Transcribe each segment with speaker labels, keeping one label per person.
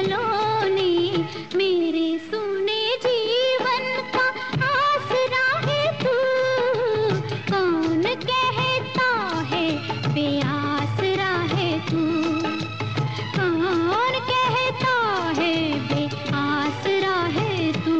Speaker 1: फलों ने मेरे सुने जीवन का आसरा है तू। कौन कहता है बेआसरा है तू, कौन कहता है बेआसरा है तू।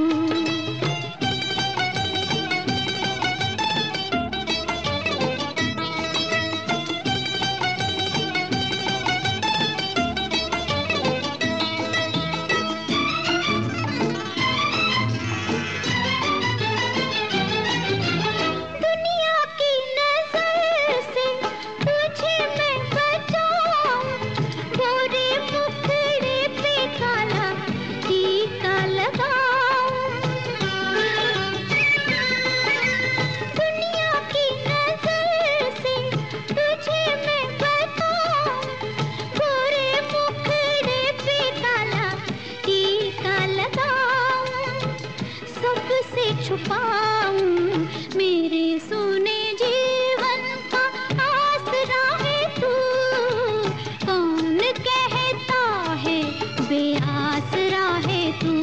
Speaker 1: छुपाऊं मेरे सुने जीवन का आसरा है तू। कौन कहता है बेआसरा है तू,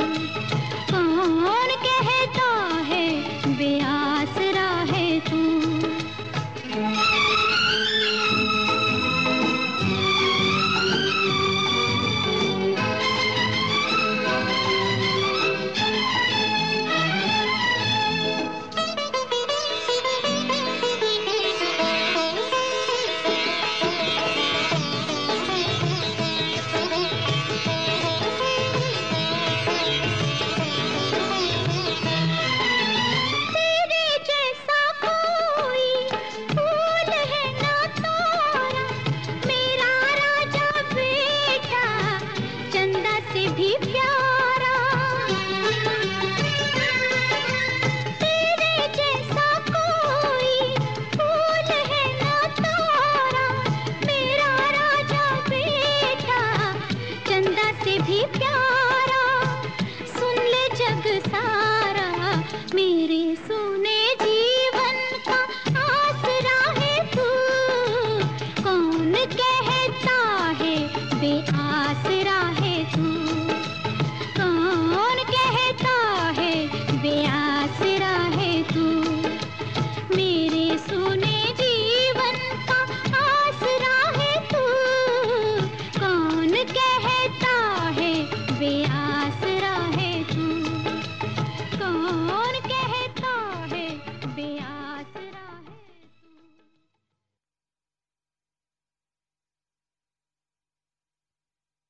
Speaker 1: कौन कहता है बेआसरा है तू। भी प्यारा तेरे जैसा कोई फूल है ना तारा, मेरा राजा बेटा चंदा से भी प्यारा। सुन ले जग सारा मेरे सुने जीवन का आसरा है तू। कौन कहता है बेआसरा है तू, कौन कहता है बेआसरा है तू। मेरे सुने जीवन का आसरा है तू, कौन कहता